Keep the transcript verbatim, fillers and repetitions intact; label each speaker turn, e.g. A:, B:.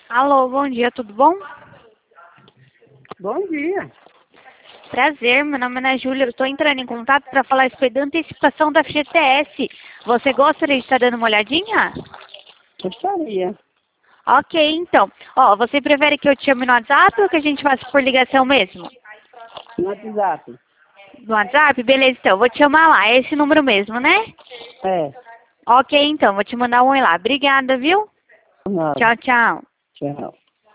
A: Alô, bom dia, tudo bom?
B: Bom dia.
A: Prazer, meu nome é Ana Júlia, eu estou entrando em contato para falar a respeito da antecipação da F G T S. Você gostaria de estar dando uma olhadinha?
B: Gostaria.
A: Ok, então. Ó, você prefere que eu te chame no WhatsApp ou que a gente faça por ligação mesmo?
B: No WhatsApp.
A: No WhatsApp? Beleza, então. Vou te chamar lá, é esse número mesmo, né?
B: É.
A: Ok, então. Vou te mandar um oi lá. Obrigada, viu?
B: Nada.
A: Tchau, tchau.
B: Tchau.